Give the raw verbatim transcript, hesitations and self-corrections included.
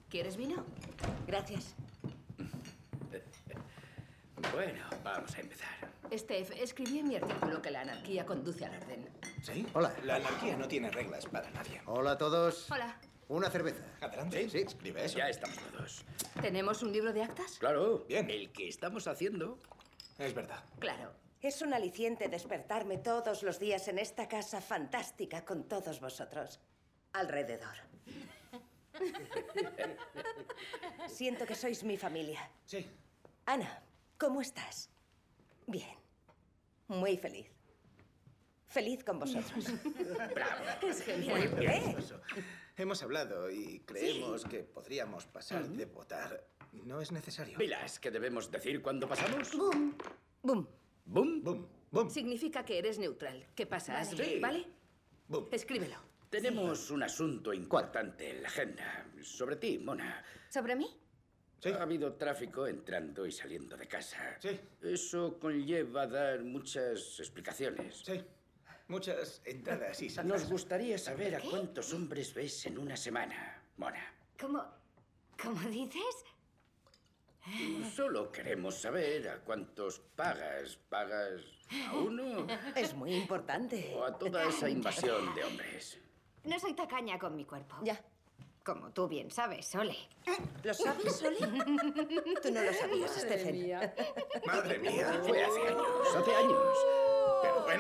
¿Quieres vino? Gracias. Bueno, vamos a empezar. Steph, escribí en mi artículo que la anarquía conduce al orden. ¿Sí? Hola. La anarquía no tiene reglas para nadie. Hola a todos. Hola. Una cerveza. Adelante. Sí. Escribe eso. Ya estamos todos. ¿Tenemos un libro de actas? Claro. Bien. El que estamos haciendo. Es verdad. Claro. Es un aliciente despertarme todos los días en esta casa fantástica con todos vosotros alrededor. Siento que sois mi familia. Sí. Ana, ¿cómo estás? Bien. Muy feliz. Feliz con vosotros. Bravo. Es genial. ¿Eh? Hemos hablado y creemos que podríamos pasar de votar. No es necesario. Vilas, ¿qué debemos decir cuando pasamos? Boom. Boom. ¡Bum! Boom, boom, Significa que eres neutral. ¿Qué pasa? ¿Has Vale. Sí. ¿Vale? boom. Escríbelo. Tenemos un asunto importante en la agenda. Sobre ti, Mona. ¿Sobre mí? Sí. Ha habido tráfico entrando y saliendo de casa. Sí. Eso conlleva dar muchas explicaciones. Sí. Muchas entradas y Nos salidas. gustaría saber a cuántos hombres ves en una semana, Mona. ¿Cómo? ¿Cómo dices? Solo queremos saber a cuántos pagas. ¿Pagas a uno Es muy importante. o a toda esa invasión de hombres? No soy tacaña con mi cuerpo. Ya. Como tú bien sabes, Sole. ¿Lo sabes, Soli? Tú no lo sabías, Stephen. Madre mía. Fue hace años, hace años. Pero bueno.